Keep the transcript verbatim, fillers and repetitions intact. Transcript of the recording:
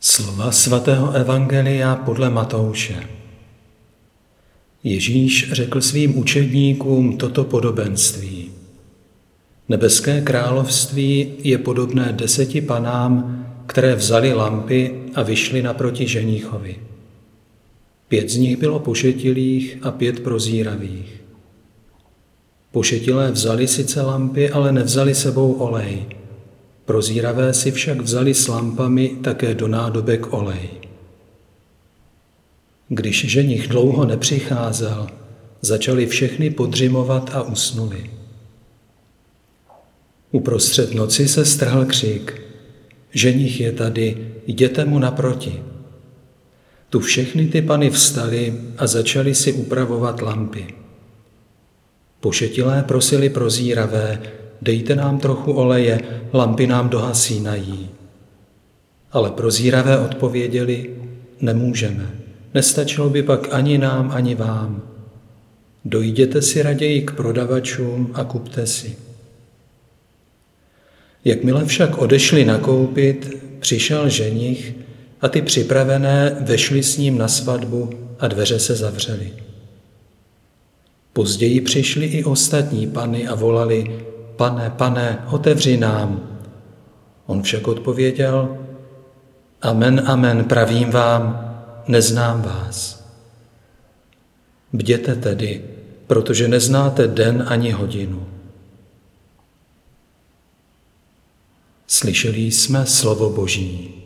Slova svatého evangelia podle Matouše. Ježíš řekl svým učedníkům toto podobenství. Nebeské království je podobné deseti panám, které vzali lampy a vyšly naproti ženíchovi. Pět z nich bylo pošetilých a pět prozíravých. Pošetilé vzali sice lampy, ale nevzali sebou olej. Prozíravé si však vzali s lampami také do nádobek olej. Když ženich dlouho nepřicházel, začali všechny podřimovat a usnuli. Uprostřed noci se strhl křik: Ženich je tady, jděte mu naproti. Tu všechny ty pany vstaly a začali si upravovat lampy. Pošetilé prosili prozíravé: dejte nám trochu oleje, lampy nám dohasínají. Ale prozíravé odpověděli: nemůžeme, nestačilo by pak ani nám, ani vám. Dojděte si raději k prodavačům a kupte si. Jakmile však odešli nakoupit, přišel ženich a ty připravené vešly s ním na svatbu a dveře se zavřely. Později přišli i ostatní pany a volali: Pane, pane, otevři nám. On však odpověděl: Amen, amen, pravím vám, neznám vás. Bděte tedy, protože neznáte den ani hodinu. Slyšeli jsme slovo Boží.